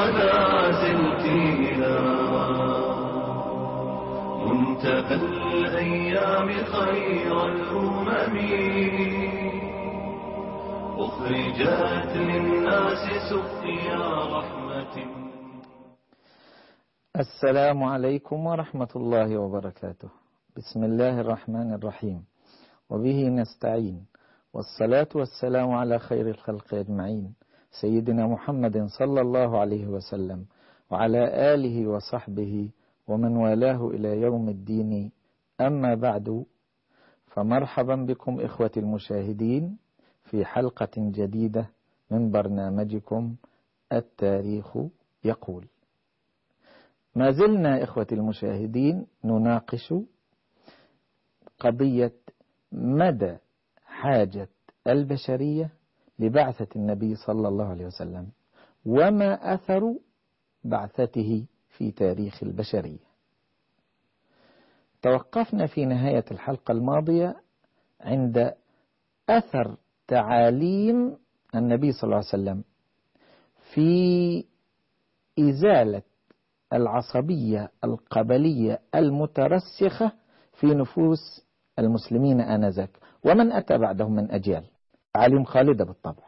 ولا زلت منتهى الأيام خير الأمم أخرجت للناس سقيا رحمة. السلام عليكم ورحمة الله وبركاته. بسم الله الرحمن الرحيم، وبه نستعين، والصلاة والسلام على خير الخلق أجمعين، سيدنا محمد صلى الله عليه وسلم، وعلى آله وصحبه ومن والاه إلى يوم الدين. أما بعد، فمرحبا بكم إخوتي المشاهدين في حلقة جديدة من برنامجكم التاريخ يقول. ما زلنا إخوتي المشاهدين نناقش قضية مدى حاجة البشرية لبعثة النبي صلى الله عليه وسلم، وما أثر بعثته في تاريخ البشرية. توقفنا في نهاية الحلقة الماضية عند أثر تعاليم النبي صلى الله عليه وسلم في إزالة العصبية القبلية المترسخة في نفوس المسلمين آنذاك ومن أتى بعدهم من أجيال، تعاليم خالدة بالطبع.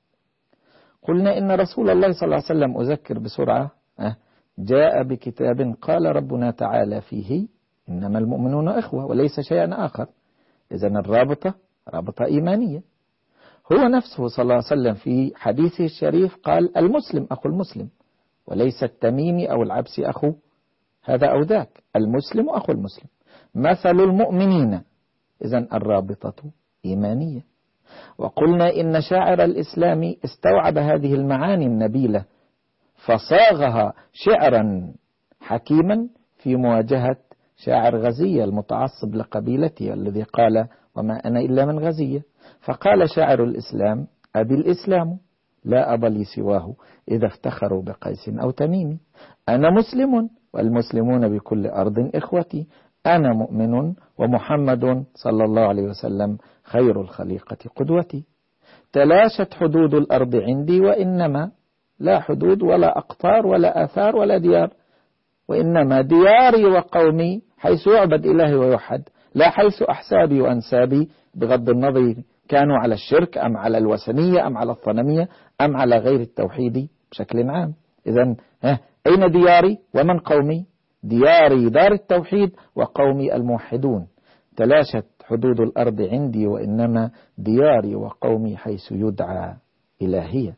قلنا إن رسول الله صلى الله عليه وسلم، أذكر بسرعة، جاء بكتاب قال ربنا تعالى فيه إنما المؤمنون إخوة وليس شيئا آخر. إذن الرابطة رابطة إيمانية. هو نفسه صلى الله عليه وسلم في حديثه الشريف قال المسلم أخو المسلم، وليس التميمي أو العبسي أخو هذا أو ذاك، المسلم أخو المسلم، مثل المؤمنين. إذن الرابطة إيمانية. وقلنا إن شاعر الإسلام استوعب هذه المعاني النبيلة فصاغها شعرا حكيما في مواجهة شاعر غزية المتعصب لقبيلته الذي قال وما أنا إلا من غزية. فقال شاعر الإسلام أبي الإسلام لا أبا لي سواه إذا افتخروا بقيس أو تميم، أنا مسلم والمسلمون بكل أرض إخوتي، أنا مؤمن ومحمد صلى الله عليه وسلم خير الخليقة قدوتي. تلاشت حدود الأرض عندي وإنما لا حدود ولا أقطار ولا آثار ولا ديار، وإنما دياري وقومي حيث يعبد إلهي ويوحد، لا حيث أحسابي وأنسابي بغض النظر كانوا على الشرك أم على الوثنية أم على الصنمية أم على غير التوحيد بشكل عام. إذن أين دياري ومن قومي؟ دياري دار التوحيد وقومي الموحدون. تلاشت حدود الأرض عندي وإنما دياري وقومي حيث يدعى إلهية.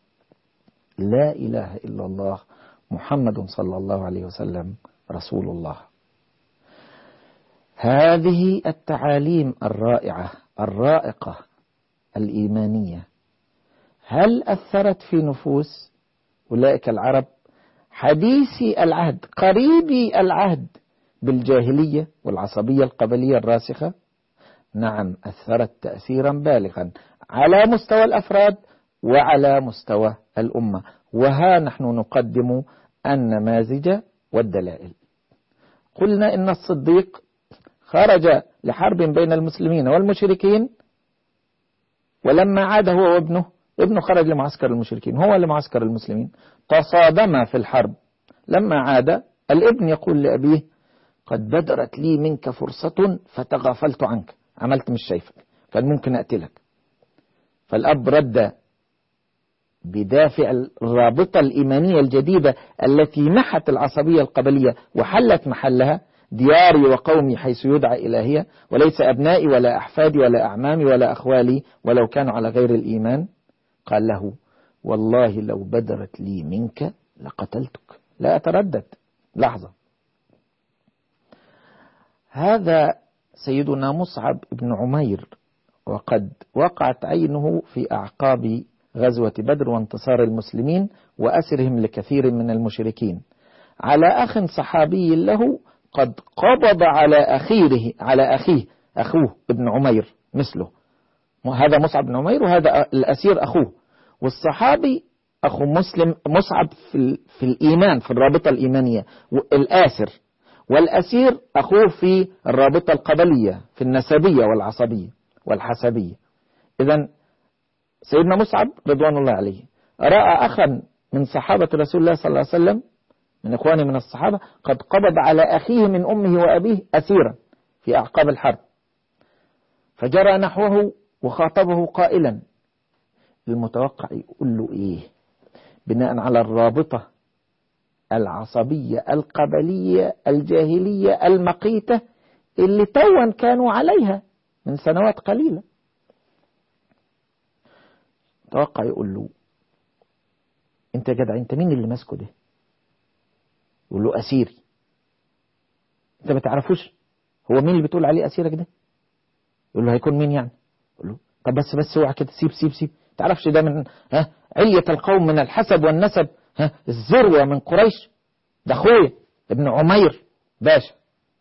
لا إله إلا الله محمد صلى الله عليه وسلم رسول الله. هذه التعاليم الرائعة الرائقة الإيمانية هل أثرت في نفوس أولئك العرب حديثي العهد قريبي العهد بالجاهلية والعصبية القبلية الراسخة؟ نعم، أثرت تأثيرا بالغا على مستوى الأفراد وعلى مستوى الأمة. وها نحن نقدم النماذج والدلائل. قلنا إن الصديق خرج لحرب بين المسلمين والمشركين، ولما عاد هو وابنه خرج لمعسكر المشركين، هو لمعسكر المسلمين، تصادما في الحرب. لما عاد الابن يقول لأبيه قد بدرت لي منك فرصة فتغافلت عنك، عملت مش شايفك، كان ممكن أقتلك. فالأب رد بدافع الرابطة الإيمانية الجديدة التي محت العصبية القبلية وحلت محلها، دياري وقومي حيث يدعى إلهية، وليس أبنائي ولا أحفادي ولا أعمامي ولا أخوالي ولو كانوا على غير الإيمان. قال له والله لو بدرت لي منك لقتلتك، لا أتردد لحظة. هذا سيدنا مصعب بن عمير، وقد وقعت عينه في أعقاب غزوة بدر وانتصار المسلمين وأسرهم لكثير من المشركين، على أخ صحابي له قد قبض على أخوه ابن عمير مثله. هذا مصعب بن عمير وهذا الأسير أخوه، والصحابي أخو مسلم مصعب في الإيمان في الرابطة الإيمانية الآسر، والأسير أخوه في الرابطة القبلية في النسبية والعصبية والحسبية. إذن سيدنا مصعب رضوان الله عليه رأى أخا من صحابة رسول الله صلى الله عليه وسلم من إخواني من الصحابة قد قبض على أخيه من أمه وأبيه أسيرا في أعقاب الحرب، فجرى نحوه وخاطبه قائلا، المتوقع يقول له إيه بناء على الرابطة العصبية القبلية الجاهلية المقيتة اللي توا كانوا عليها من سنوات قليلة. توقع يقول له انت يا جدع انت مين اللي ماسكه ده؟ يقول له اسيري. انت ما تعرفوش هو مين اللي بتقول عليه اسيرك ده؟ يقول له هيكون مين يعني؟ يقول له طب بس اوعى كده، سيب تعرفش ده من علية القوم من الحسب والنسب، الذروة من قريش، ده اخويا ابن عمير باشا،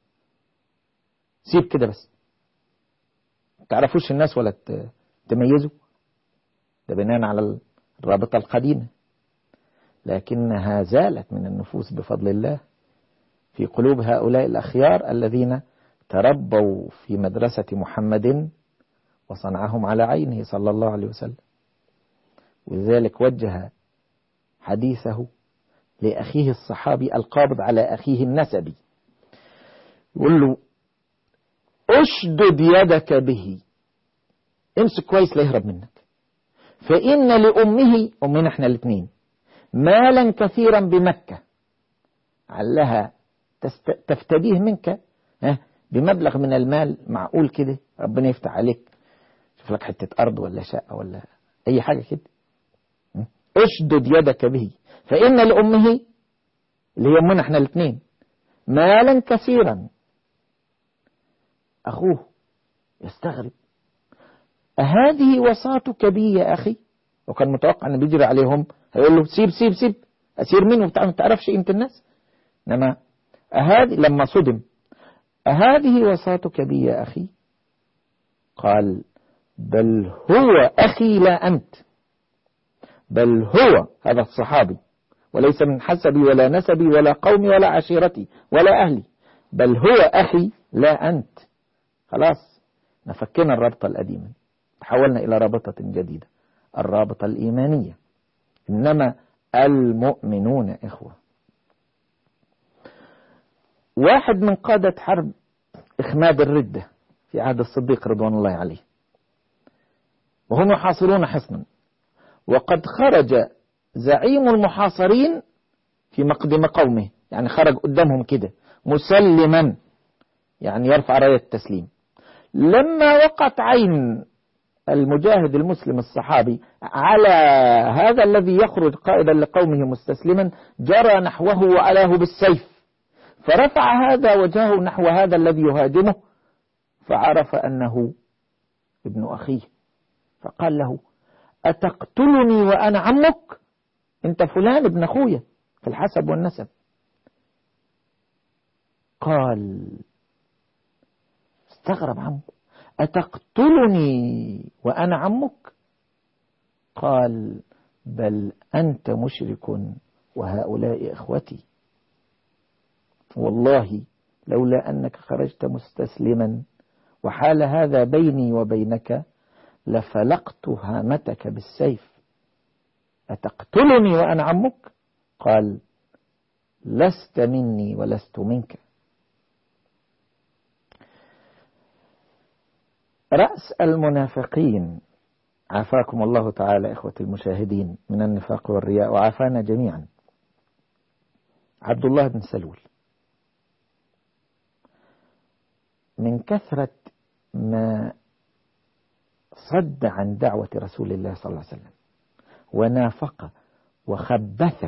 سيب كده بس، تعرفوش الناس ولا تميزوا، ده بناء على الرابطة القديمة، لكنها زالت من النفوس بفضل الله في قلوب هؤلاء الأخيار الذين تربوا في مدرسة محمد وصنعهم على عينه صلى الله عليه وسلم. ولذلك وجه حديثه لأخيه الصحابي القابض على أخيه النسبي، يقول له اشدد يدك به، امسك كويس لا يهرب منك، فإن لأمه، أمنا احنا الاثنين، مالا كثيرا بمكة علها تفتديه منك بمبلغ من المال معقول كده، ربنا يفتح عليك، شوف لك حتة أرض ولا شقة ولا أي حاجة كده، اشدد يدك به، فإن لأمه اللي هي أمنا احنا الاثنين مالا كثيرا. أخوه يستغرب، أهذه وصاتك بي يا أخي؟ وكان متوقع أن بيجري عليهم هيقول له سيب أسير منه ما تعرفش قيمة الناس، إنما أهذه لما صدم، أهذه وصاتك بي يا أخي؟ قال بل هو أخي لا أنت، بل هو هذا الصحابي وليس من حسبي ولا نسبي ولا قومي ولا عشيرتي ولا أهلي، بل هو أخي لا أنت. خلاص نفكنا الرابطة القديمة، تحولنا إلى رابطة جديدة، الرابطة الإيمانية، إنما المؤمنون إخوة. واحد من قادة حرب إخماد الردة في عهد الصديق رضوان الله عليه، وهم يحاصرون حصنا، وقد خرج زعيم المحاصرين في مقدم قومه، يعني خرج قدامهم كده مسلما، يعني يرفع راية التسليم. لما وقعت عين المجاهد المسلم الصحابي على هذا الذي يخرج قائدا لقومه مستسلما، جرى نحوه وألاه بالسيف، فرفع هذا وجهه نحو هذا الذي يهاجمه، فعرف أنه ابن أخيه، فقال له أتقتلني وأنا عمك؟ أنت فلان ابن أخويا في الحسب والنسب. قال استغرب عمه، أتقتلني وأنا عمك؟ قال بل أنت مشرك وهؤلاء إخوتي، والله لولا أنك خرجت مستسلما وحال هذا بيني وبينك لفلقت هامتك بالسيف. أتقتلني وأنا عمك؟ قال لست مني ولست منك. رأس المنافقين عافاكم الله تعالى إخوة المشاهدين من النفاق والرياء وعافانا جميعا عبد الله بن سلول. من كثرة ما صد عن دعوة رسول الله صلى الله عليه وسلم ونافق وخبث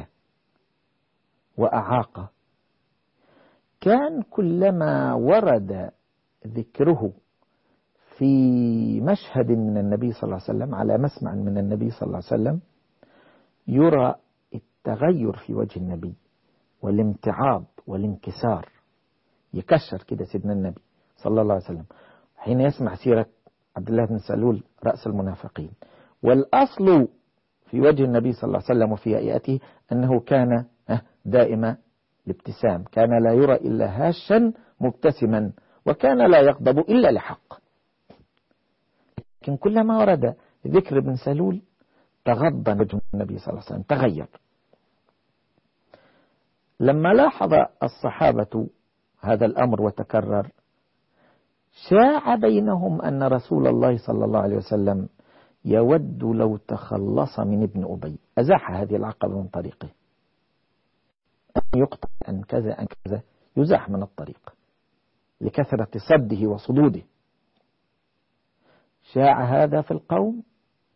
وأعاق، كان كلما ورد ذكره في مشهد من النبي صلى الله عليه وسلم على مسمع من النبي صلى الله عليه وسلم يرى التغير في وجه النبي والامتعاض والانكسار، يكشر كده سيدنا النبي صلى الله عليه وسلم حين يسمع سيرة عبد الله بن سلول رأس المنافقين. والأصل في وجه النبي صلى الله عليه وسلم وفي هيئته أنه كان دائما الابتسام، كان لا يرى إلا هاشا مبتسما، وكان لا يغضب إلا لحق. لكن كلما ورد ذكر ابن سلول تغضب وجه النبي صلى الله عليه وسلم، تغير. لما لاحظ الصحابة هذا الأمر وتكرر، شاع بينهم أن رسول الله صلى الله عليه وسلم يود لو تخلص من ابن أبي، أزاح هذه العقبة من طريقه، أن يقطع أن كذا أن كذا، يزاح من الطريق لكثرة صده وصدوده. شاع هذا في القوم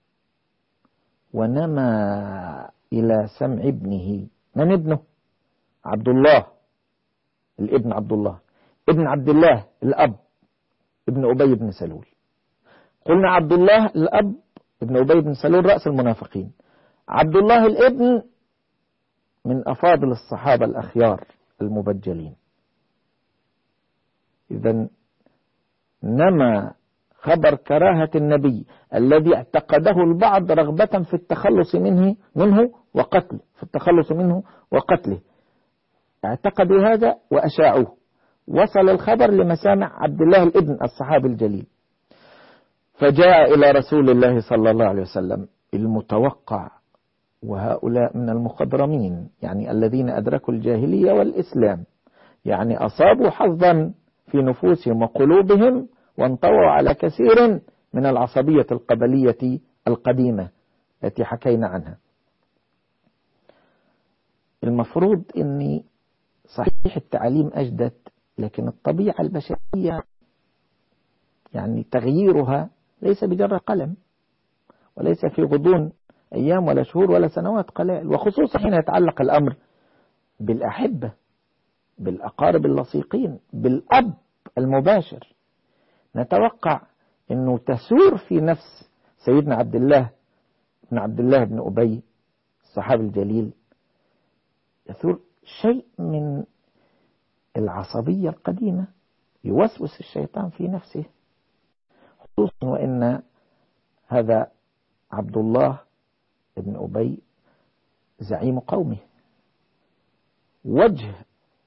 ونمى إلى سمع ابنه. من ابنه؟ عبد الله الابن، عبد الله ابن عبد الله الأب، ابن أبي بن سلول. قلنا عبد الله الأب ابن أبي بن سلول رأس المنافقين، عبد الله الابن من أفاضل الصحابة الأخيار المبجلين. إذن نمى خبر كراهة النبي الذي اعتقده البعض رغبة في التخلص منه وقتله، في التخلص منه وقتله، اعتقدوا هذا وأشاعوه. وصل الخبر لمسامع عبد الله الابن الصحابي الجليل، فجاء إلى رسول الله صلى الله عليه وسلم المتوقع. وهؤلاء من المخضرمين، يعني الذين أدركوا الجاهلية والإسلام، يعني أصابوا حظا في نفوسهم وقلوبهم وانطووا على كثير من العصبية القبلية القديمة التي حكينا عنها. المفروض أني صحيح التعليم أجدت، لكن الطبيعة البشرية يعني تغييرها ليس بجرة قلم، وليس في غضون أيام ولا شهور ولا سنوات قلائل، وخصوصا حين يتعلق الأمر بالأحبة، بالأقارب اللصيقين، بالأب المباشر. نتوقع أنه تسور في نفس سيدنا عبد الله بن أبي الصحابي الجليل، يثور شيء من العصبية القديمة، يوسوس الشيطان في نفسه، خصوصا وإن هذا عبد الله بن أبي زعيم قومه، وجه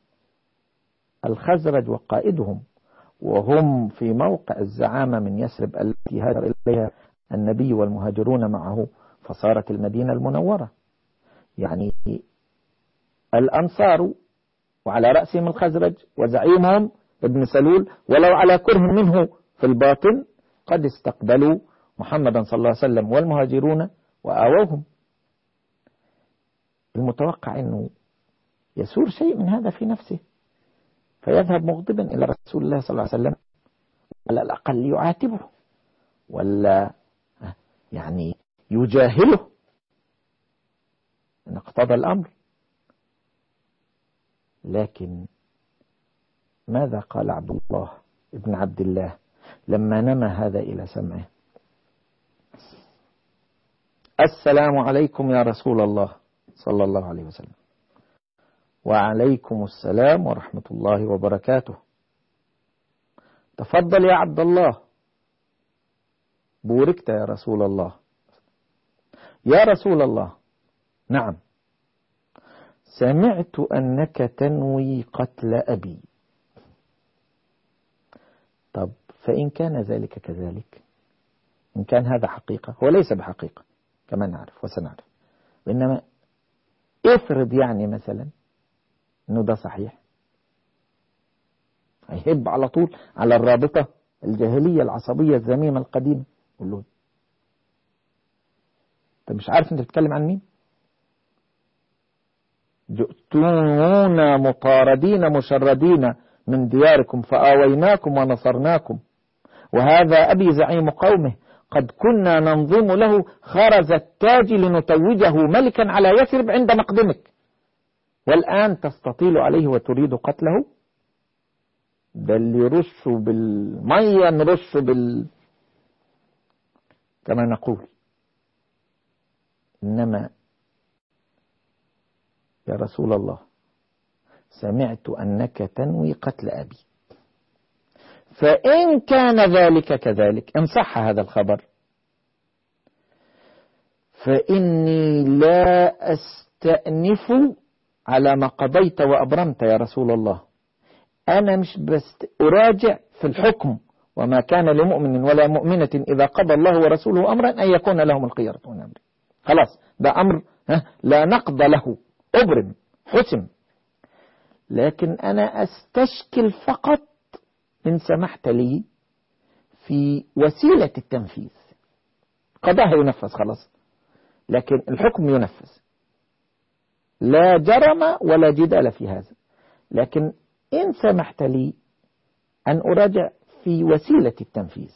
الخزرج وقائدهم، وهم في موقع الزعامة من يثرب التي هاجر إليها النبي والمهاجرون معه، فصارت المدينة المنورة. يعني الأنصار وعلى رأسهم الخزرج وزعيمهم ابن سلول، ولو على كره منه في الباطن، قد استقبلوا محمدا صلى الله عليه وسلم والمهاجرون وآووهم. المتوقع أنه يسور شيء من هذا في نفسه، فيذهب مغضبا إلى رسول الله صلى الله عليه وسلم، على الأقل يعاتبه ولا يعني يجاهله إن اقتضى الأمر. لكن ماذا قال عبد الله ابن عبد الله لما نمى هذا إلى سمعه؟ السلام عليكم يا رسول الله صلى الله عليه وسلم. وعليكم السلام ورحمة الله وبركاته. تفضل يا عبد الله. بوركت يا رسول الله. يا رسول الله. نعم. سمعت أنك تنوي قتل أبي. طب فإن كان ذلك كذلك، إن كان هذا حقيقة، هو ليس بحقيقة كما نعرف وسنعرف، وإنما افرض يعني مثلا إنه ده صحيح، هيهب على طول على الرابطة الجاهلية العصبية الذميمة القديمة. قول له أنت مش عارف أنت بتتكلم عن مين؟ جئتونا مطاردين مشردين من دياركم فآويناكم ونصرناكم، وهذا أبي زعيم قومه، قد كنا ننظم له خرز التاج لنتوجه ملكا على يثرب عند مقدمك، والآن تستطيل عليه وتريد قتله؟ ده اللي يرشه بالمية نرشه كما نقول. إنما يا رسول الله سمعت أنك تنوي قتل أبي، فإن كان ذلك كذلك، إن صح هذا الخبر، فإني لا أستأنف على ما قضيت وأبرمت يا رسول الله. أنا مش بس أراجع في الحكم، وما كان لمؤمن ولا مؤمنة إذا قضى الله ورسوله أمرا أن يكون لهم الخيرة من أمره. خلاص ده أمر لا نقض له، أبرم حسم. لكن أنا أستشكل فقط إن سمحت لي في وسيلة التنفيذ. قضاها ينفذ خلاص، لكن الحكم ينفذ، لا جرم ولا جدال في هذا. لكن إن سمحت لي أن أراجع في وسيلة التنفيذ،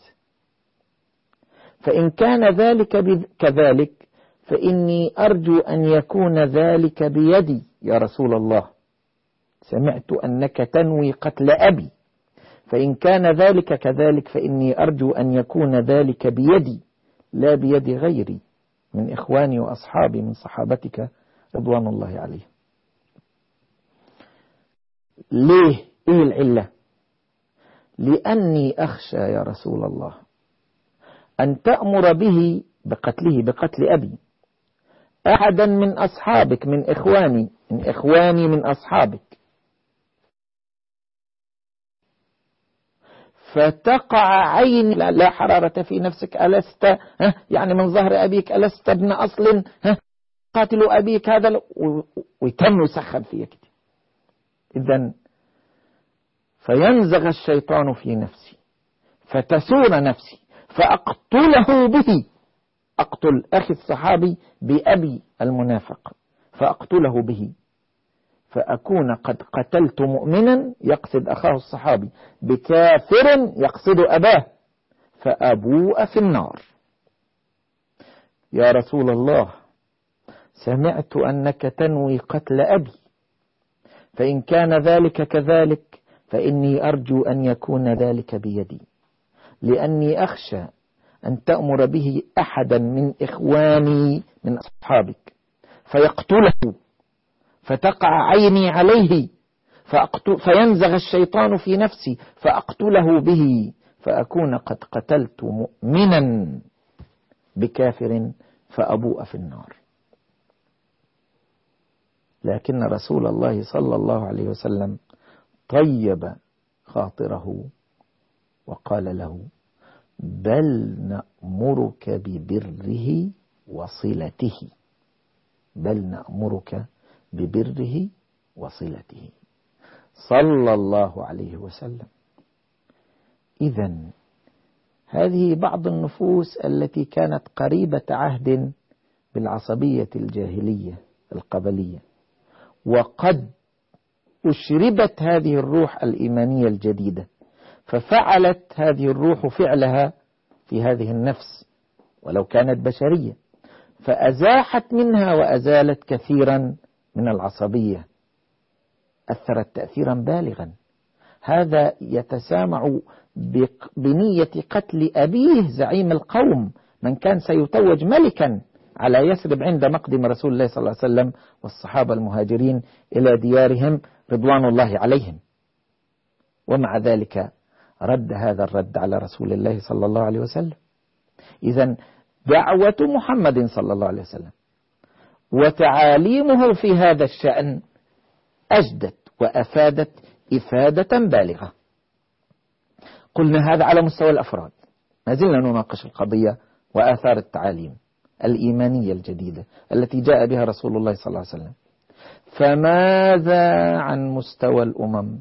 فإن كان ذلك كذلك فإني أرجو أن يكون ذلك بيدي يا رسول الله. سمعت أنك تنوي قتل أبي، فإن كان ذلك كذلك فإني أرجو أن يكون ذلك بيدي لا بيد غيري من إخواني وأصحابي من صحابتك رضوان الله عليهم. ليه؟ إيه العلة؟ لأني أخشى يا رسول الله أن تأمر به بقتله، بقتل أبي، أحدا من أصحابك من إخواني من أصحابك، فتقع عين لا حرارة في نفسك. ألست يعني من ظهر أبيك ألست ابن أصل قاتل أبيك هذا، ويتم يسخن فيك. إذن فينزغ الشيطان في نفسي فتسور نفسي فأقتله به، أقتل أخي الصحابي بأبي المنافق، فأقتله به، فأكون قد قتلت مؤمنا يقصد أخاه الصحابي بكافر يقصد أباه، فأبوء في النار. يا رسول الله سمعت أنك تنوي قتل أبي، فإن كان ذلك كذلك فإني أرجو أن يكون ذلك بيدي، لأني أخشى أن تأمر به أحدا من إخواني من أصحابك فيقتله، فتقع عيني عليه فينزغ الشيطان في نفسي فأقتله به، فأكون قد قتلت مؤمنا بكافر فأبوء في النار. لكن رسول الله صلى الله عليه وسلم طيب خاطره وقال له: بل نأمرك ببره وصلته، بل نأمرك ببره وصلته صلى الله عليه وسلم. إذن هذه بعض النفوس التي كانت قريبة عهد بالعصبية الجاهلية القبلية، وقد أشربت هذه الروح الإيمانية الجديدة، ففعلت هذه الروح فعلها في هذه النفس ولو كانت بشرية، فأزاحت منها وأزالت كثيرا من العصبية، أثرت تأثيرا بالغا. هذا يتسامع بنية قتل أبيه زعيم القوم، من كان سيتوج ملكا على يثرب عند مقدم رسول الله صلى الله عليه وسلم والصحابة المهاجرين إلى ديارهم رضوان الله عليهم. ومع ذلك رد هذا الرد على رسول الله صلى الله عليه وسلم. إذن دعوة محمد صلى الله عليه وسلم وتعاليمه في هذا الشأن أجدت وأفادت إفادة بالغة. قلنا هذا على مستوى الأفراد، ما زلنا نناقش القضية وآثار التعاليم الإيمانية الجديدة التي جاء بها رسول الله صلى الله عليه وسلم. فماذا عن مستوى الأمم؟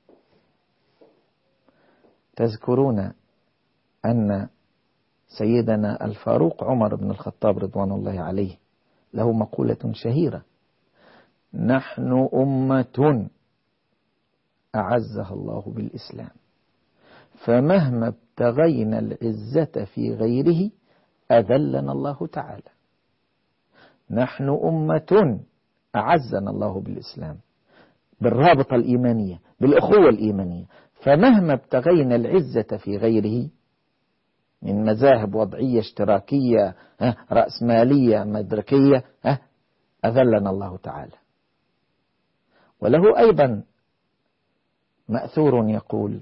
تذكرون أن سيدنا الفاروق عمر بن الخطاب رضوان الله عليه له مقولة شهيرة: نحن أمة أعزها الله بالإسلام، فمهما ابتغينا العزة في غيره أذلنا الله تعالى. نحن أمة أعزنا الله بالإسلام، بالرابطة الإيمانية، بالأخوة الإيمانية، فمهما ابتغينا العزة في غيره من مذاهب وضعية اشتراكية رأسمالية مدركية أذلنا الله تعالى. وله أيضا مأثور يقول: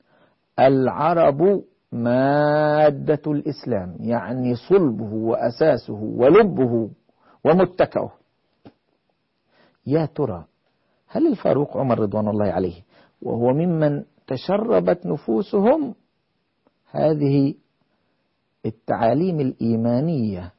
العرب مادة الإسلام، يعني صلبه وأساسه ولبه ومتكأه. يا ترى هل الفاروق عمر رضوان الله عليه وهو ممن تشربت نفوسهم هذه التعاليم الإيمانية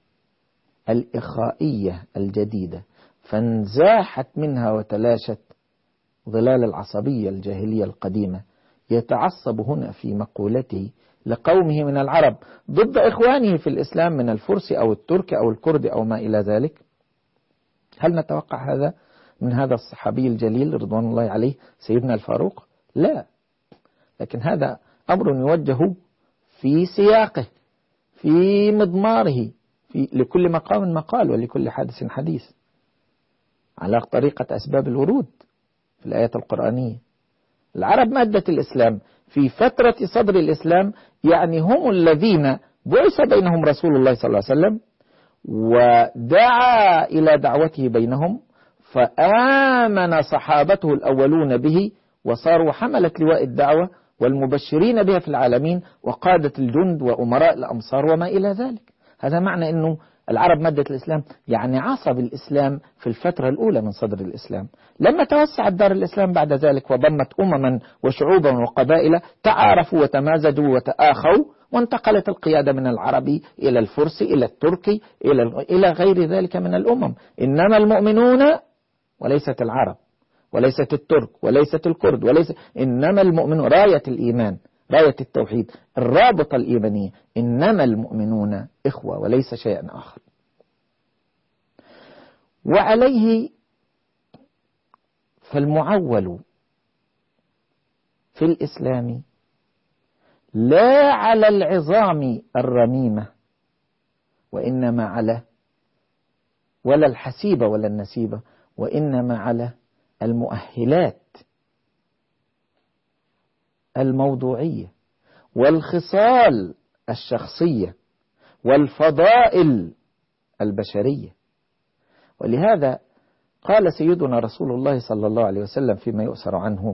الإخائية الجديدة فانزاحت منها وتلاشت، ظلال العصبية الجاهلية القديمة يتعصب هنا في مقولته لقومه من العرب ضد إخوانه في الإسلام من الفرس أو الترك أو الكرد أو ما إلى ذلك؟ هل نتوقع هذا من هذا الصحابي الجليل رضوان الله عليه سيدنا الفاروق؟ لا، لكن هذا أمر يوجه في سياقه، في مضماره، لكل مقام مقال ولكل حادث حديث، على طريقة أسباب الورود في الآيات القرآنية. العرب مادة الإسلام في فترة صدر الإسلام، يعني هم الذين بعث بينهم رسول الله صلى الله عليه وسلم ودعا إلى دعوته بينهم، فآمن صحابته الأولون به وصاروا حملة لواء الدعوة والمبشرين بها في العالمين وقادة الجند وأمراء الأمصار وما إلى ذلك. هذا معنى أنه العرب مادة الإسلام، يعني عصب الإسلام في الفترة الأولى من صدر الإسلام. لما توسعت دار الإسلام بعد ذلك وضمت أمما وشعوبا وقبائل تعارفوا وتمازجوا وتآخوا، وانتقلت القيادة من العربي إلى الفرسي إلى التركي إلى غير ذلك من الأمم. إنما المؤمنون، وليست العرب وليست الترك وليست الكرد إنما المؤمنون، راية الإيمان، راية التوحيد، الرابطة الإيمانية، إنما المؤمنون إخوة وليس شيئا آخر. وعليه فالمعول في الإسلام لا على العظام الرميمة وإنما على، ولا الحسيبة ولا النسيبة، وإنما على المؤهلات الموضوعية والخصال الشخصية والفضائل البشرية. ولهذا قال سيدنا رسول الله صلى الله عليه وسلم فيما يؤثر عنه: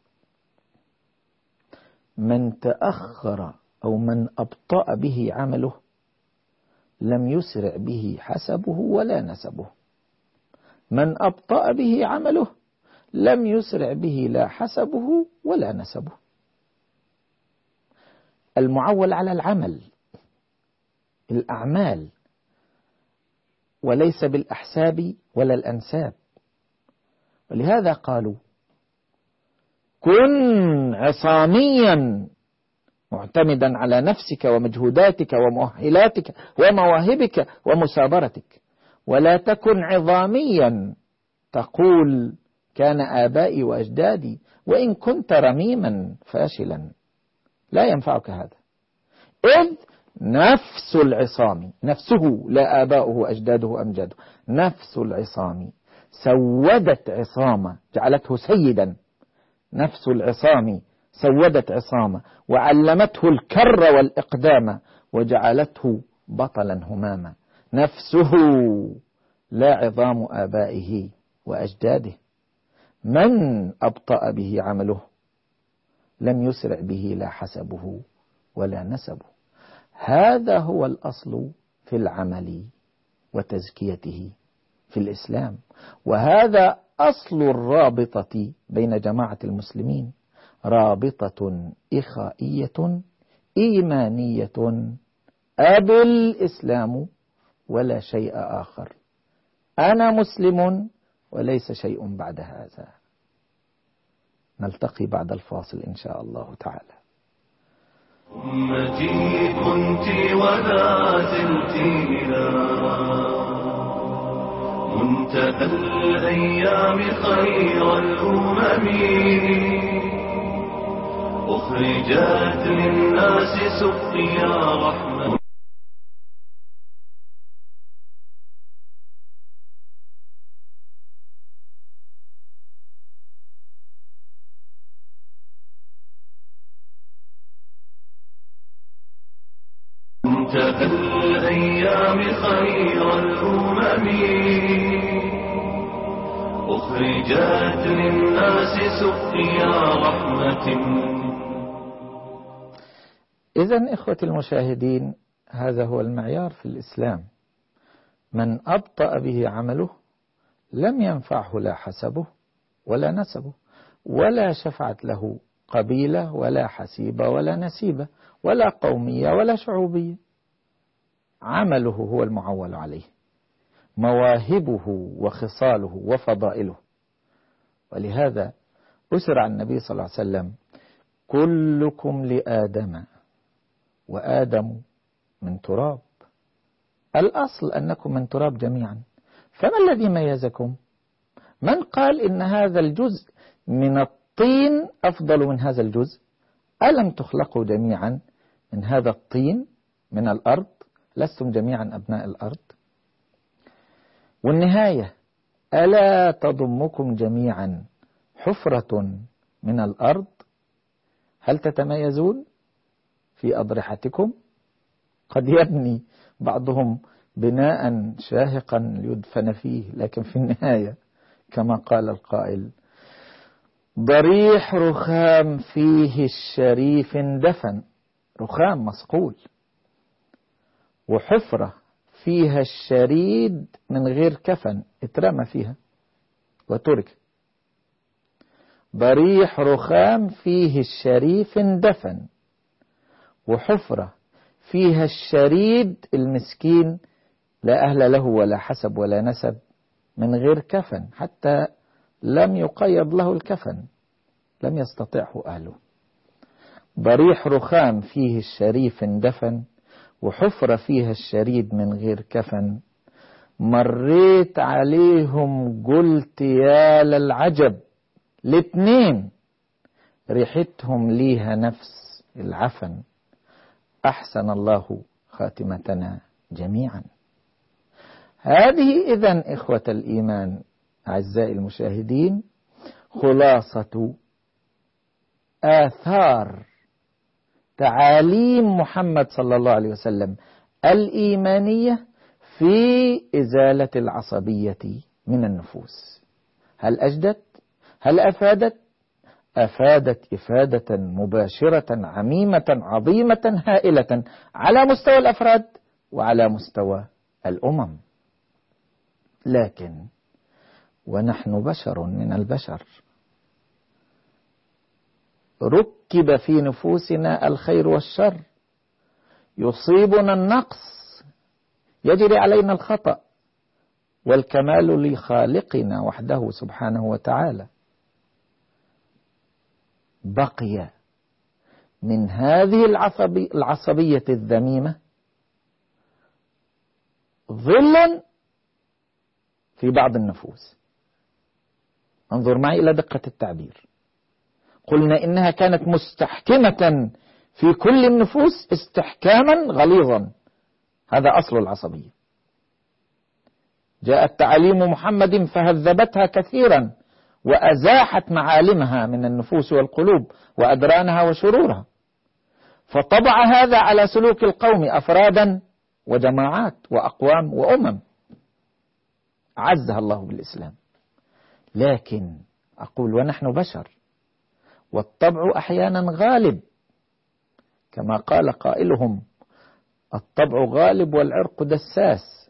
من تأخر أو من أبطأ به عمله لم يسرع به حسبه ولا نسبه. من أبطأ به عمله لم يسرع به لا حسبه ولا نسبه. المعول على العمل، الأعمال، وليس بالأحساب ولا الأنساب. ولهذا قالوا: كن عصاميا معتمدا على نفسك ومجهوداتك ومؤهلاتك ومواهبك ومثابرتك، ولا تكن عظاميا تقول كان آبائي وأجدادي وإن كنت رميما فاشلا. لا ينفعك هذا، إذ نفس العصام، نفسه لا آباؤه وأجداده أمجاده، نفس العصام سودت عصامة جعلته سيدا. نفس العصام سودت عصامة وعلمته الكر والإقدام وجعلته بطلا هماما. نفسه لا عظام آبائه وأجداده. من أبطأ به عمله لم يسرع به لا حسبه ولا نسبه. هذا هو الأصل في العمل وتزكيته في الإسلام، وهذا أصل الرابطة بين جماعة المسلمين، رابطة إخائية إيمانية أبي الإسلام ولا شيء آخر. أنا مسلم وليس شيء بعد هذا. نلتقي بعد الفاصل إن شاء الله تعالى. أمتي كنت ولا زلت إلى منتهى الأيام خير الأمم، أخرجت للناس سقيا رحمة. منتهى الأيام خير الأمم، أخرجت للناس سقيا رحمة. إذن إخوة المشاهدين، هذا هو المعيار في الإسلام. من أبطأ به عمله لم ينفعه لا حسبه ولا نسبه، ولا شفعت له قبيلة ولا حسيبة ولا نسيبة ولا قومية ولا شعوبية. عمله هو المعول عليه، مواهبه وخصاله وفضائله. ولهذا أسر عن النبي صلى الله عليه وسلم: كلكم لآدم وآدم من تراب. الأصل أنكم من تراب جميعا، فما الذي ميزكم؟ من قال إن هذا الجزء من الطين أفضل من هذا الجزء؟ ألم تخلقوا جميعا من هذا الطين من الأرض؟ لستم جميعا أبناء الأرض؟ والنهاية: ألا تضمكم جميعا حفرة من الأرض؟ هل تتميزون في أضرحتكم؟ قد يبني بعضهم بناء شاهقا ليدفن فيه، لكن في النهاية كما قال القائل: ضريح رخام فيه الشريف اندفن. رخام مصقول، وحفرة فيها الشريد من غير كفن اترمى فيها وترك. ضريح رخام فيه الشريف اندفن، وحفرة فيها الشريد المسكين لا أهل له ولا حسب ولا نسب من غير كفن، حتى لم يقيض له الكفن، لم يستطعه أهله. ضريح رخام فيه الشريف اندفن، وحفرة فيها الشريد من غير كفن. مريت عليهم قلت يا للعجب، الاتنين ريحتهم ليها نفس العفن. أحسن الله خاتمتنا جميعا. هذه إذن إخوة الإيمان أعزائي المشاهدين خلاصة آثار تعاليم محمد صلى الله عليه وسلم الإيمانية في إزالة العصبية من النفوس. هل أجدت؟ هل أفادت؟ أفادت إفادة مباشرة عميمة عظيمة هائلة على مستوى الأفراد وعلى مستوى الأمم. لكن ونحن بشر من البشر، ركب في نفوسنا الخير والشر، يصيبنا النقص، يجري علينا الخطأ، والكمال لخالقنا وحده سبحانه وتعالى. بقي من هذه العصبية الذميمة ظل في بعض النفوس. انظر معي إلى دقة التعبير. قلنا إنها كانت مستحكمة في كل النفوس استحكاما غليظا، هذا أصل العصبية. جاءت تعاليم محمد فهذبتها كثيرا وأزاحت معالمها من النفوس والقلوب وأدرانها وشرورها، فطبع هذا على سلوك القوم أفرادا وجماعات وأقوام وأمم عزها الله بالإسلام. لكن أقول ونحن بشر، والطبع أحيانا غالب، كما قال قائلهم: الطبع غالب والعرق دساس.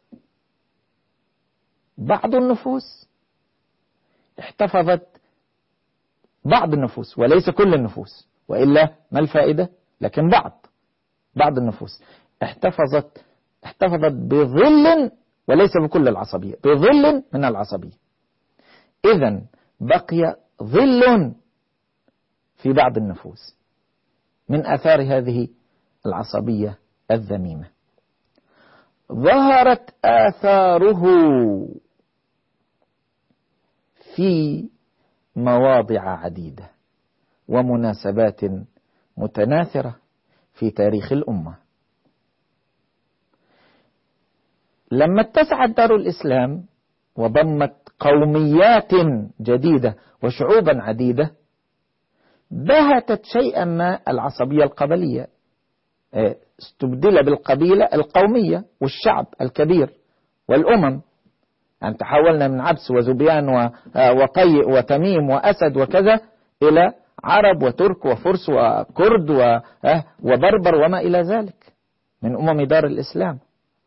بعض النفوس احتفظت، بعض النفوس وليس كل النفوس، وإلا ما الفائدة؟ لكن بعض النفوس احتفظت بظل، وليس بكل العصبية، بظل من العصبية. إذن بقي ظل في بعض النفوس من آثار هذه العصبية الذميمة. ظهرت آثاره في مواضع عديدة ومناسبات متناثرة في تاريخ الأمة. لما اتسعت دار الإسلام وضمت قوميات جديدة وشعوبا عديدة، بهتت شيئا ما العصبية القبلية، استبدل بالقبيلة القومية والشعب الكبير والأمم. يعني تحولنا من عبس وزبيان وطيء وتميم وأسد وكذا إلى عرب وترك وفرس وكرد وبربر وما إلى ذلك من أمم دار الإسلام.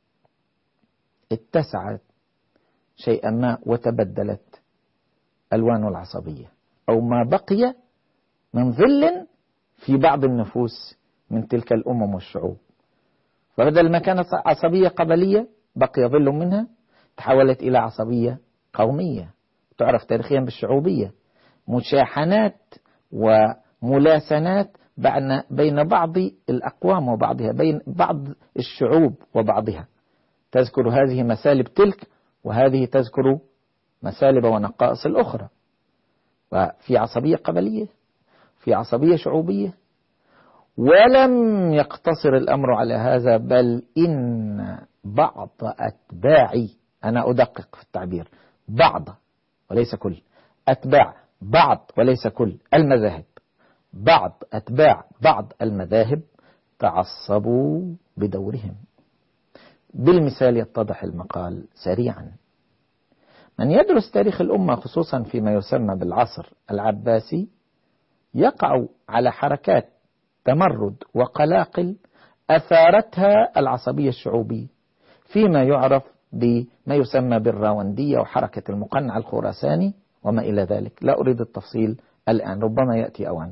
اتسعت شيئا ما وتبدلت ألوان العصبية، أو ما بقي من ظل في بعض النفوس من تلك الأمم والشعوب. فبدل ما كانت عصبية قبلية بقي ظل منها، تحولت إلى عصبية قومية تعرف تاريخيا بالشعوبية، مشاحنات وملاسنات بين بعض الأقوام وبعضها، بين بعض الشعوب وبعضها، تذكر هذه مسالب تلك، وهذه تذكر مسالب ونقائص الأخرى. وفي عصبية قبلية، في عصبية شعوبية. ولم يقتصر الأمر على هذا، بل إن بعض أتباع، أنا أدقق في التعبير، بعض وليس كل، أتباع بعض وليس كل المذاهب، بعض أتباع بعض المذاهب تعصبوا بدورهم. بالمثال يتضح المقال سريعا. من يدرس تاريخ الأمة خصوصا فيما يسمى بالعصر العباسي يقع على حركات تمرد وقلاقل أثارتها العصبية الشعوبية فيما يعرف بما يسمى بالراوندية وحركة المقنع الخراساني وما إلى ذلك. لا أريد التفصيل الآن، ربما يأتي أوانه.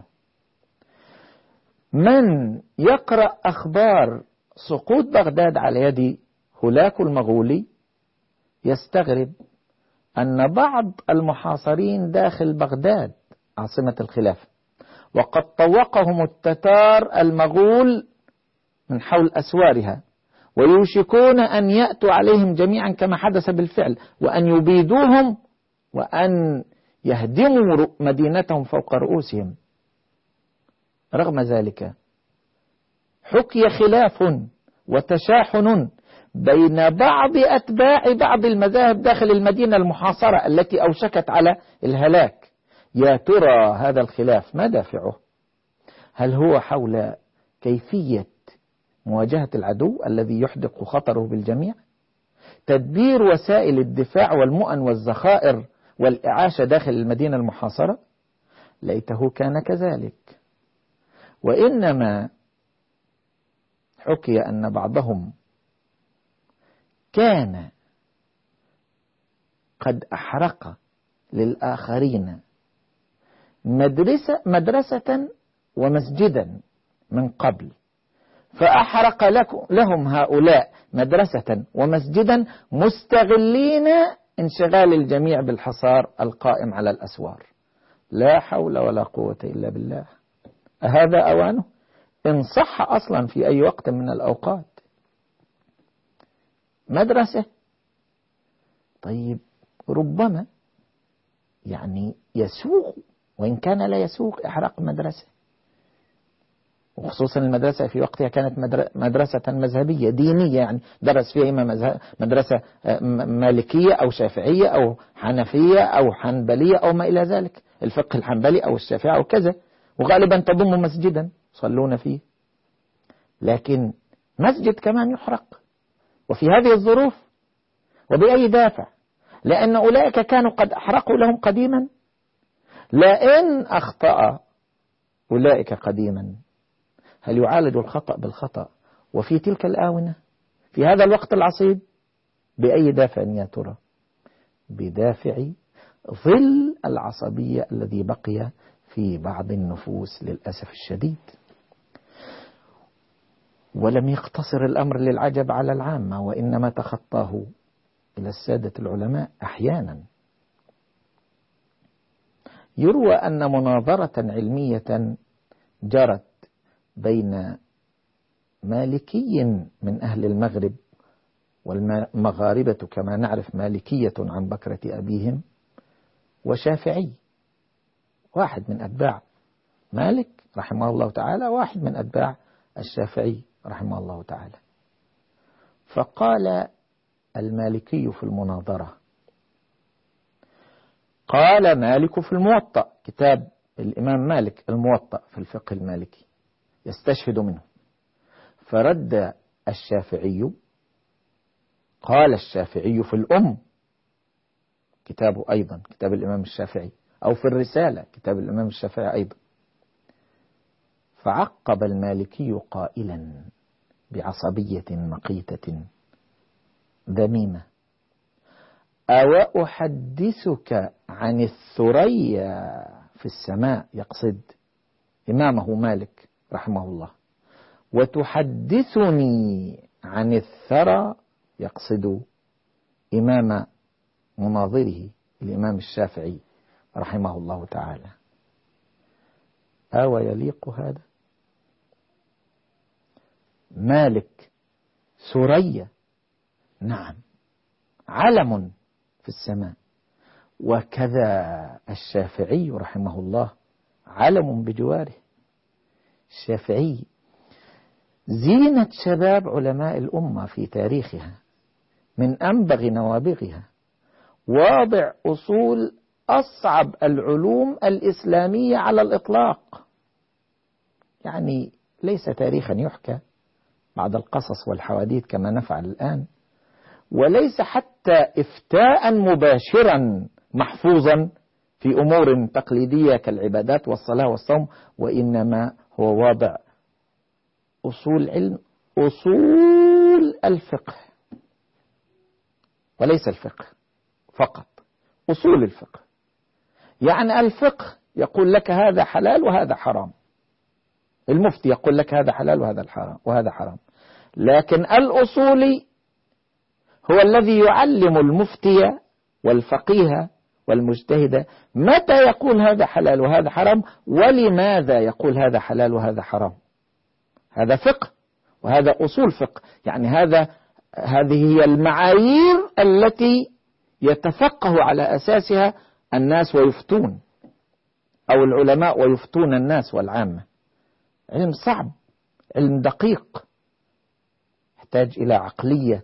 من يقرأ أخبار سقوط بغداد على يد هولاكو المغولي يستغرب أن بعض المحاصرين داخل بغداد عاصمة الخلافة، وقد طوقهم التتار المغول من حول أسوارها، ويوشكون أن يأتوا عليهم جميعا كما حدث بالفعل، وأن يبيدوهم وأن يهدموا مدينتهم فوق رؤوسهم. رغم ذلك حكي خلاف وتشاحن بين بعض أتباع بعض المذاهب داخل المدينة المحاصرة التي أوشكت على الهلاك. يا ترى هذا الخلاف ما دافعه؟ هل هو حول كيفية مواجهة العدو الذي يحدق خطره بالجميع؟ تدبير وسائل الدفاع والمؤن والذخائر والإعاشة داخل المدينة المحاصرة؟ ليته كان كذلك. وإنما حكي أن بعضهم كان قد أحرق للآخرين مدرسة ومسجدا من قبل، فأحرق لهم هؤلاء مدرسة ومسجدا مستغلين انشغال الجميع بالحصار القائم على الأسوار. لا حول ولا قوة إلا بالله. هذا أوانه إن صح أصلا في أي وقت من الأوقات. مدرسة، طيب ربما يعني يسوق، وإن كان لا يسوق إحراق مدرسة، وخصوصا المدرسة في وقتها كانت مدرسة مذهبية دينية، يعني درس فيها إما مدرسة مالكية أو شافعية أو حنفية أو حنبلية أو ما إلى ذلك، الفقه الحنبلي أو الشافعي أو كذا، وغالبا تضم مسجدا يصلون فيه. لكن مسجد كمان يحرق، وفي هذه الظروف وبأي دافع؟ لأن أولئك كانوا قد أحرقوا لهم قديما. لئن أخطأ أولئك قديما، هل يعالج الخطأ بالخطأ وفي تلك الآونة في هذا الوقت العصيب؟ بأي دافع يا ترى؟ بدافع ظل العصبية الذي بقي في بعض النفوس للأسف الشديد. ولم يقتصر الأمر للعجب على العامة، وإنما تخطاه إلى السادة العلماء أحيانا. يروى أن مناظرة علمية جرت بين مالكي من أهل المغرب، والمغاربة كما نعرف مالكية عن بكرة أبيهم، وشافعي، واحد من أتباع مالك رحمه الله تعالى، واحد من أتباع الشافعي رحمه الله تعالى. فقال المالكي في المناظرة، قال مالك في الموطأ، كتاب الإمام مالك الموطأ في الفقه المالكي يستشهد منه، فرد الشافعي، قال الشافعي في الأم، كتابه أيضا كتاب الإمام الشافعي، أو في الرسالة كتاب الإمام الشافعي أيضا. فعقب المالكي قائلا بعصبية مقيتة ذميمة: أو أحدثك عن الثريا في السماء، يقصد إمامه مالك رحمه الله، وتحدثني عن الثرى، يقصد إمام مناظره الإمام الشافعي رحمه الله تعالى. أو يليق هذا؟ مالك، سرية، نعم، علم في السماء. وكذا الشافعي رحمه الله علم بجواره. الشافعي زينة شباب علماء الأمة في تاريخها، من أنبغ نوابغها، واضع أصول أصعب العلوم الإسلامية على الإطلاق. يعني ليس تاريخا يحكى بعد القصص والحواديت كما نفعل الآن، وليس حتى إفتاء مباشرا محفوظا في أمور تقليدية كالعبادات والصلاة والصوم، وإنما هو واضع أصول علم، أصول الفقه، وليس الفقه فقط، أصول الفقه. يعني الفقه يقول لك هذا حلال وهذا حرام، المفتي يقول لك هذا حلال وهذا حرام، لكن الأصولي هو الذي يعلم المفتي والفقيه والمجتهد متى يقول هذا حلال وهذا حرام، ولماذا يقول هذا حلال وهذا حرام. هذا فقه، وهذا أصول فقه. يعني هذه هي المعايير التي يتفقه على أساسها الناس ويفتون، أو العلماء ويفتون الناس والعامة. علم صعب، علم دقيق، يحتاج إلى عقلية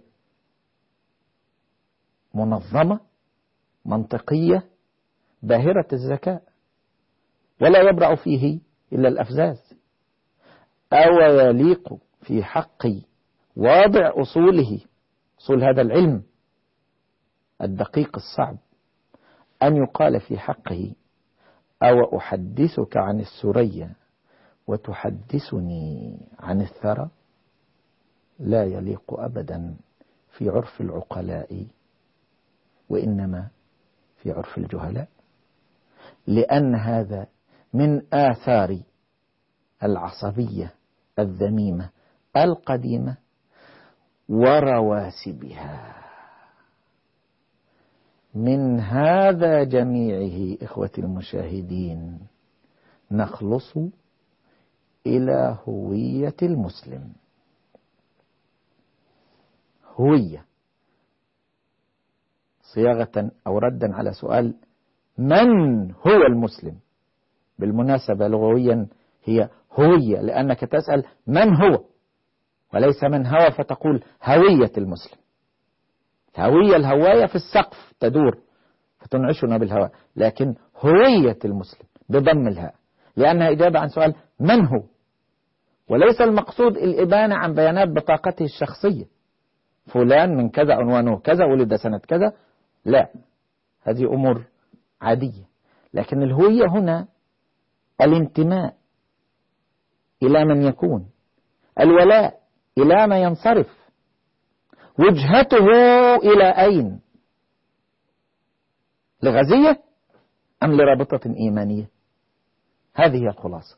منظمة منطقية باهرة الذكاء، ولا يبرع فيه إلا الأفزاز. أو يليق في حق واضع أصوله، أصول هذا العلم الدقيق الصعب، أن يقال في حقه: أو أحدثك عن السرية وتحدثني عن الثرى؟ لا يليق أبدا في عرف العقلاء، وإنما في عرف الجهلاء، لأن هذا من آثار العصبية الذميمة القديمة ورواسبها. من هذا جميعه إخوتي المشاهدين نخلص إلى هوية المسلم. هوية صياغة أو ردا على سؤال من هو المسلم. بالمناسبة لغويا هي هوية، لأنك تسأل من هو، وليس من هوى فتقول هوية المسلم. هوية، الهواية في السقف تدور فتنعشنا بالهواء، لكن هوية المسلم بضم الهاء، لأنها إجابة عن سؤال من هو، وليس المقصود الإبانة عن بيانات بطاقته الشخصية، فلان من كذا، عنوانه كذا، ولد سنة كذا، لا، هذه أمور عادية. لكن الهوية هنا الانتماء إلى من يكون، الولاء إلى ما ينصرف، وجهته إلى أين، لغزية أم لرابطة إيمانية. هذه هي الخلاصة.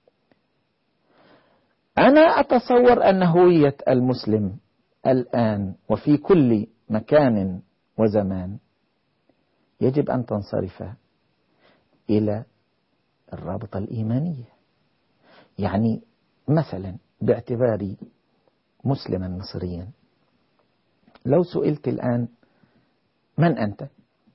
أنا أتصور أن هوية المسلم الآن وفي كل مكان وزمان يجب أن تنصرف إلى الرابطة الإيمانية. يعني مثلا باعتباري مسلما مصريا، لو سئلت الآن من أنت،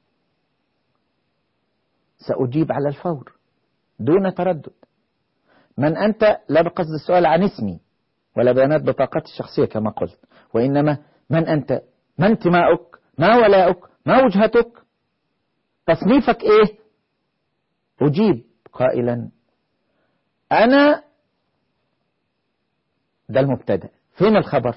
سأجيب على الفور دون تردد. من أنت لا بقصد السؤال عن اسمي ولا بيانات بطاقتي الشخصية كما قلت، وإنما من أنت، ما انتماؤك، ما ولاؤك، ما وجهتك، تصنيفك إيه؟ أجيب قائلا أنا، ده المبتدأ. فين الخبر؟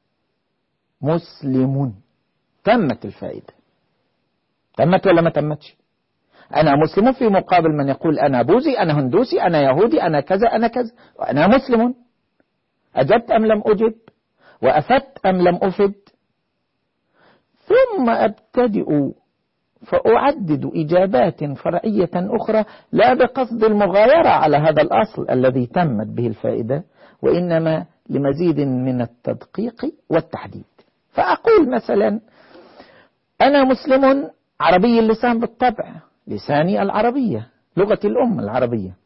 مسلم. تمت الفائدة. تمت ولا ما تمتش؟ أنا مسلم في مقابل من يقول أنا بوذي، أنا هندوسي، أنا يهودي، أنا كذا، أنا كذا، وأنا مسلم. أجبت أم لم أجب؟ وأفدت أم لم أفد؟ ثم أبتدئ فأعدد إجابات فرعية أخرى، لا بقصد المغايرة على هذا الأصل الذي تمت به الفائدة، وإنما لمزيد من التدقيق والتحديد. فأقول مثلا أنا مسلم عربي اللسان بالطبع، لساني العربية، لغتي الأم العربية.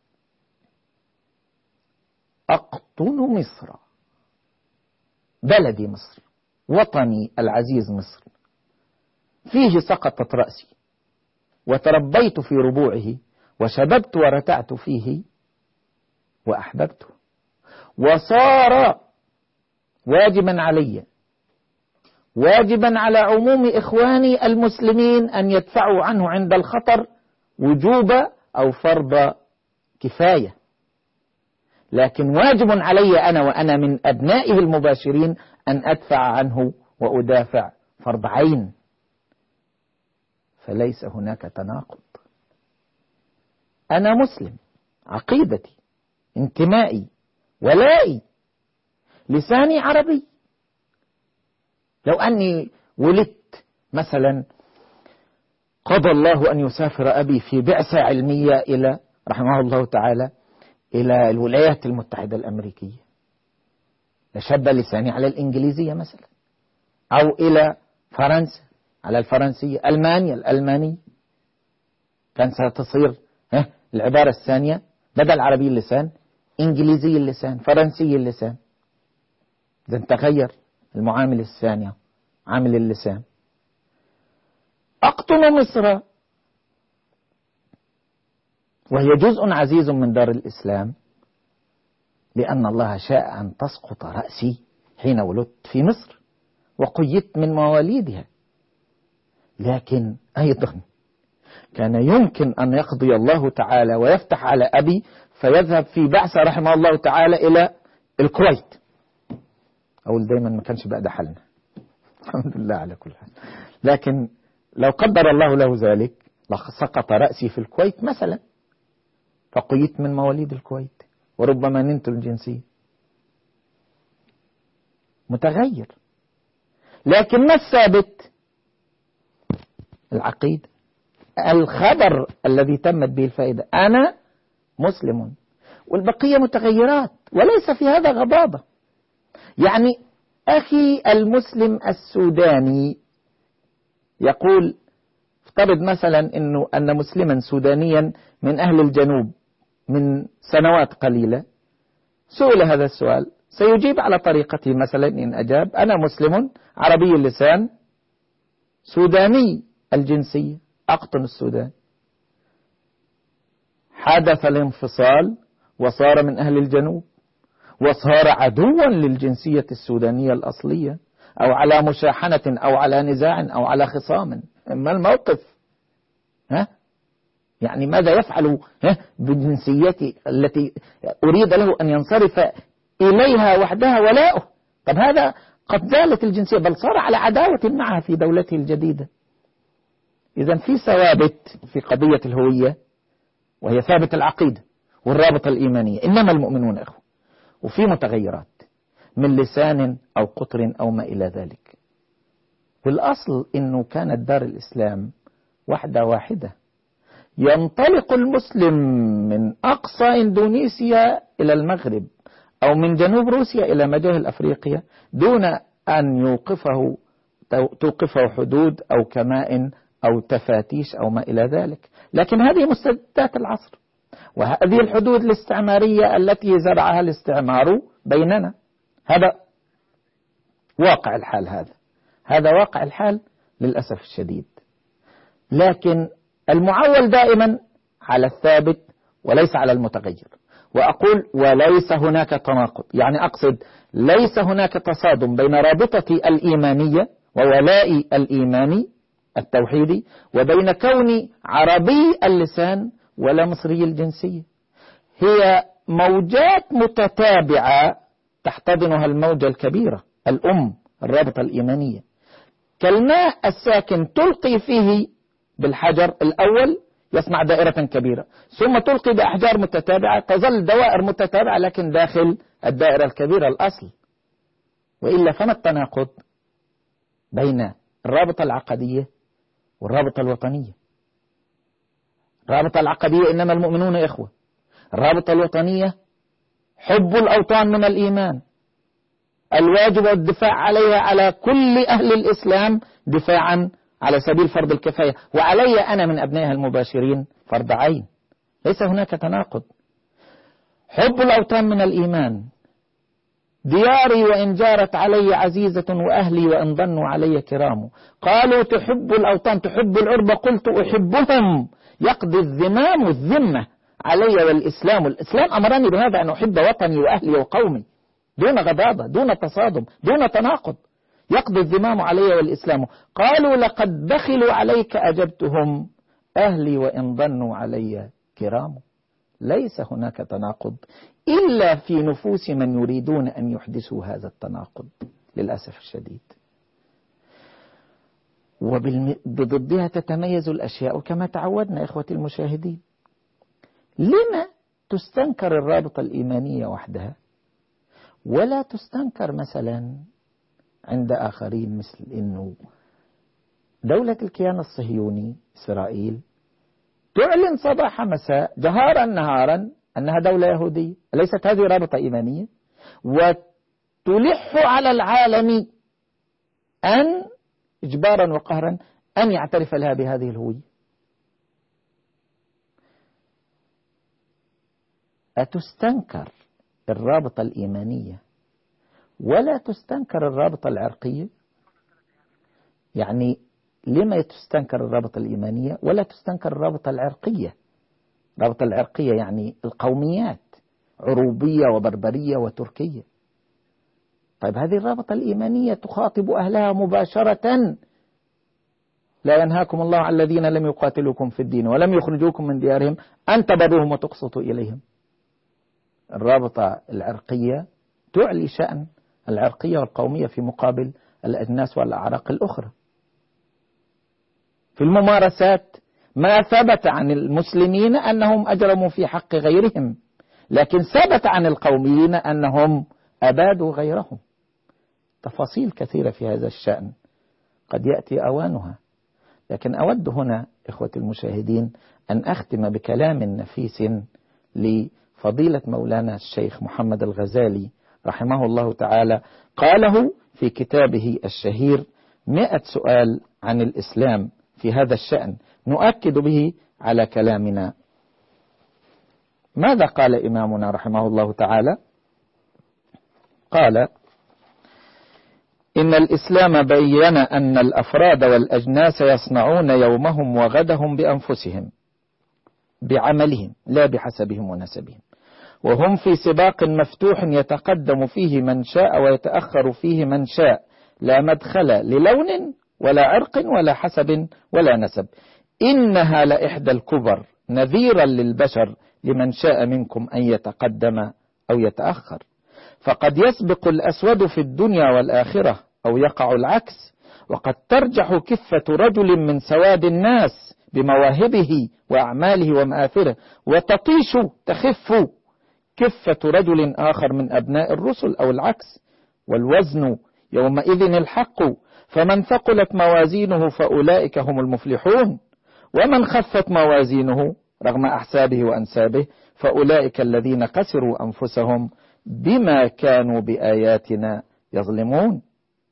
أقطن مصر، بلدي مصر، وطني العزيز مصر، فيه سقطت رأسي وتربيت في ربوعه وشببت ورتعت فيه وأحببته، وصار واجبا علي، واجبا على عموم إخواني المسلمين أن يدفعوا عنه عند الخطر وجوب أو فرض كفاية، لكن واجب علي أنا وأنا من أبنائه المباشرين أن أدفع عنه وأدافع فرض عين. فليس هناك تناقض. أنا مسلم، عقيدتي، انتمائي، ولائي، لساني عربي. لو أني ولدت مثلا قضى الله أن يسافر أبي في بعثة علمية إلى رحمه الله تعالى إلى الولايات المتحدة الأمريكية، لشب لساني على الإنجليزية مثلا، أو إلى فرنسا على الفرنسية، ألمانيا الألمانية، كان ستصير العبارة الثانية بدل عربي اللسان إنجليزي اللسان، فرنسي اللسان. إذا تغير المعامل الثانية، عامل اللسان. أقطن مصر وهي جزء عزيز من دار الإسلام، لأن الله شاء أن تسقط رأسي حين ولدت في مصر وقيدت من مواليدها. لكن أيضا كان يمكن أن يقضي الله تعالى ويفتح على أبي فيذهب في بعثة رحمه الله تعالى إلى الكويت. أقول دايما ما كانش بقى ده حلنا، الحمد لله على كل حال. لكن لو قدر الله له ذلك لسقط رأسي في الكويت مثلا، فقيت من مواليد الكويت وربما نلت الجنسية. متغير. لكن ما الثابت؟ العقيدة، الخبر الذي تمت به الفائدة، أنا مسلم، والبقية متغيرات، وليس في هذا غضاضة. يعني أخي المسلم السوداني يقول، افترض مثلا أن مسلما سودانيا من أهل الجنوب من سنوات قليلة سئل هذا السؤال، سيجيب على طريقته مثلا إن أجاب: أنا مسلم عربي اللسان سوداني الجنسية، أقطن السودان. حدث الانفصال وصار من أهل الجنوب وصار عدوا للجنسية السودانية الأصلية، أو على مشاحنة أو على نزاع أو على خصام. ما الموقف؟ يعني ماذا يفعل بجنسيتي التي أريد له أن ينصرف إليها وحدها ولاؤه؟ طب هذا قد زالت الجنسية، بل صار على عداوة معها في دولته الجديدة. إذن في ثوابت في قضية الهوية، وهي ثابت العقيدة والرابطة الإيمانية، إنما المؤمنون إخوة. وفي متغيرات من لسان أو قطر أو ما إلى ذلك. والأصل إنه كانت دار الإسلام وحدة واحدة، ينطلق المسلم من أقصى إندونيسيا إلى المغرب، أو من جنوب روسيا إلى مجاهل أفريقيا، دون أن توقفه حدود أو كمائن أو تفاتيش أو ما إلى ذلك. لكن هذه مستجدات العصر، وهذه الحدود الاستعمارية التي زرعها الاستعمار بيننا. هذا واقع الحال، هذا واقع الحال للأسف الشديد. لكن المعول دائما على الثابت وليس على المتغير. وأقول وليس هناك تناقض، يعني أقصد ليس هناك تصادم بين رابطتي الإيمانية وولائي الإيماني التوحيدي وبين كوني عربي اللسان ولا مصري الجنسية. هي موجات متتابعة تحتضنها الموجة الكبيرة الأم، الرابطة الإيمانية، كالماء الساكن تلقي فيه بالحجر الأول يصنع دائرة كبيرة، ثم تلقي بأحجار متتابعة تظل دوائر متتابعة لكن داخل الدائرة الكبيرة الأصل. وإلا فما التناقض بين الرابطة العقدية والرابطة الوطنية؟ الرابطة العقدية إنما المؤمنون إخوة، الرابطة الوطنية حب الأوطان من الإيمان، الواجب الدفاع عليها على كل أهل الإسلام دفاعا على سبيل فرض الكفاية، وعلي أنا من أبنائها المباشرين فرض عين. ليس هناك تناقض. حب الأوطان من الإيمان. دياري وإن جارت علي عزيزة وأهلي وإن ظنوا علي كرام. قالوا تحب الأوطان تحب العرب، قلت أحبهم. يقضي الذمام الذمة علي والإسلام. الإسلام أمرني بهذا، أن أحب وطني وأهلي وقومي دون غضاضة دون تصادم دون تناقض. يقضي الذمام علي والإسلام. قالوا لقد بخلوا عليك أجبتهم، أهلي وإن ظنوا علي كرام. ليس هناك تناقض إلا في نفوس من يريدون أن يحدثوا هذا التناقض للأسف الشديد. وبضدها تتميز الأشياء كما تعودنا إخوتي المشاهدين. لما تستنكر الرابطة الإيمانية وحدها ولا تستنكر مثلا عند آخرين، مثل أنه دولة الكيان الصهيوني إسرائيل تعلن صباح مساء جهارا نهارا أنها دولة يهودية؟ أليست هذه رابطة إيمانية؟ وتلح على العالم أن إجبارا وقهرا أن يعترف لها بهذه الهوية. أتستنكر الرابطة الإيمانية ولا تستنكر الرابطة العرقية؟ يعني لما تستنكر الرابطة الإيمانية ولا تستنكر الرابطة العرقية؟ الرابطة العرقية يعني القوميات، عروبية وبربرية وتركية. طيب هذه الرابطة الإيمانية تخاطب أهلها مباشرة. لا ينهاكم الله عن الذين لم يقاتلوكم في الدين ولم يخرجوكم من ديارهم أن تبروهم وتقسطوا إليهم. الرابطة العرقية تعلي شأن العرقية والقومية في مقابل الأجناس والأعراق الأخرى. في الممارسات ما ثبت عن المسلمين أنهم أجرموا في حق غيرهم، لكن ثبت عن القوميين أنهم أبادوا غيرهم. تفاصيل كثيرة في هذا الشأن قد يأتي أوانها، لكن أود هنا إخوة المشاهدين أن أختم بكلام نفيس لفضيلة مولانا الشيخ محمد الغزالي رحمه الله تعالى، قاله في كتابه الشهير 100 سؤال عن الإسلام في هذا الشأن، نؤكد به على كلامنا. ماذا قال إمامنا رحمه الله تعالى؟ قال: إن الإسلام بين أن الأفراد والأجناس يصنعون يومهم وغدهم بأنفسهم بعملهم لا بحسبهم ونسبهم، وهم في سباق مفتوح يتقدم فيه من شاء ويتأخر فيه من شاء، لا مدخل للون ولا عرق ولا حسب ولا نسب. إنها لإحدى الكبر نذيرا للبشر لمن شاء منكم أن يتقدم أو يتأخر، فقد يسبق الأسود في الدنيا والآخرة أو يقع العكس، وقد ترجح كفة رجل من سواد الناس بمواهبه وأعماله ومآثره، وتطيش تخف كفة رجل آخر من أبناء الرسل أو العكس، والوزن يومئذ الحق، فمن ثقلت موازينه فأولئك هم المفلحون، ومن خفت موازينه رغم أحسابه وأنسابه فأولئك الذين خسروا أنفسهم بما كانوا بآياتنا يظلمون.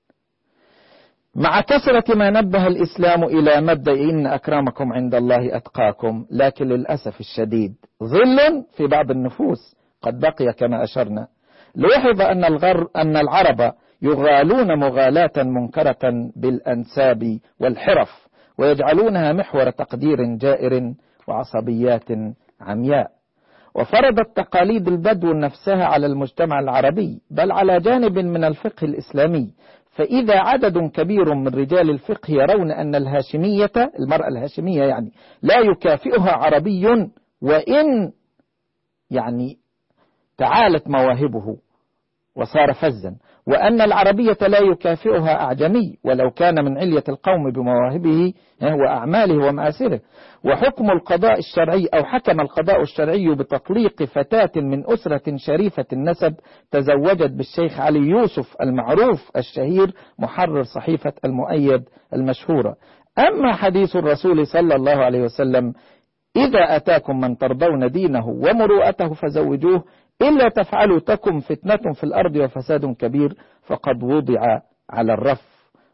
مع كثرة ما نبه الإسلام إلى مبدأ إن أكرمكم عند الله أتقاكم، لكن للأسف الشديد ظل في بعض النفوس قد بقي كما أشرنا. لوحظ أن العرب يغالون مغالاة منكرة بالأنساب والحرف، ويجعلونها محور تقدير جائر وعصبيات عمياء، وفرضت تقاليد البدو نفسها على المجتمع العربي، بل على جانب من الفقه الإسلامي. فإذا عدد كبير من رجال الفقه يرون أن الهاشمية، المرأة الهاشمية يعني، لا يكافئها عربي وإن يعني تعالت مواهبه وصار فزا، وأن العربية لا يكافئها أعجمي ولو كان من علية القوم بمواهبه وأعماله ومآثره. وحكم القضاء الشرعي أو حكم القضاء الشرعي بتطليق فتاة من أسرة شريفة النسب تزوجت بالشيخ علي يوسف المعروف الشهير محرر صحيفة المؤيد المشهورة. أما حديث الرسول صلى الله عليه وسلم: إذا أتاكم من ترضون دينه ومروءته فزوجوه، إلا تفعلوا تكن فتنة في الأرض وفساد كبير، فقد وضع على الرف.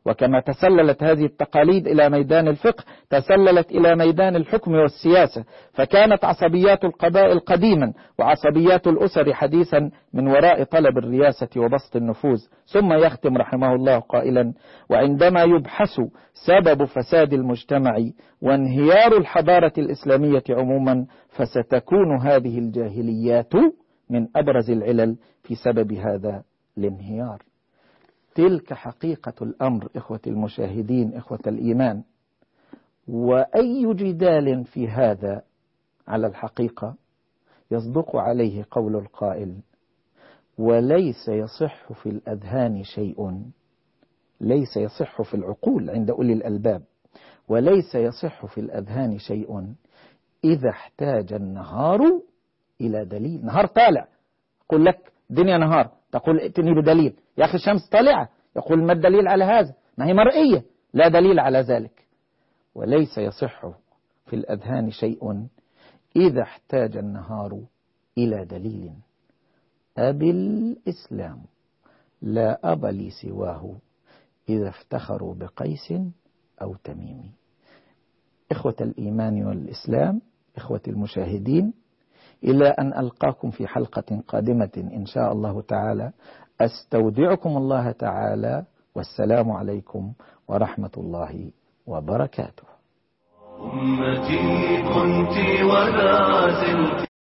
وكما تسللت هذه التقاليد إلى ميدان الفقه تسللت إلى ميدان الحكم والسياسة، فكانت عصبيات القبائل قديما وعصبيات الأسر حديثا من وراء طلب الرياسة وبسط النفوذ. ثم يختم رحمه الله قائلا: وعندما يبحث سبب فساد المجتمع وانهيار الحضارة الإسلامية عموما فستكون هذه الجاهليات من أبرز العلل في سبب هذا الانهيار. تلك حقيقة الأمر إخوة المشاهدين، إخوة الإيمان، وأي جدال في هذا على الحقيقة يصدق عليه قول القائل: وليس يصح في الأذهان شيء، ليس يصح في العقول عند أولي الألباب، وليس يصح في الأذهان شيء إذا احتاج النهار إلى دليل. نهار طالع، يقول لك دنيا نهار، تقول ائتني بدليل. يا أخي الشمس طالعة، يقول ما الدليل على هذا؟ ما هي مرئية، لا دليل على ذلك. وليس يصح في الأذهان شيء إذا احتاج النهار إلى دليل. أبي الإسلام لا أب لي سواه إذا افتخروا بقيس أو تميم. إخوة الإيمان والإسلام، إخوة المشاهدين، إلى أن ألقاكم في حلقة قادمة إن شاء الله تعالى، أستودعكم الله تعالى، والسلام عليكم ورحمة الله وبركاته. أمتي كنت ولا زلت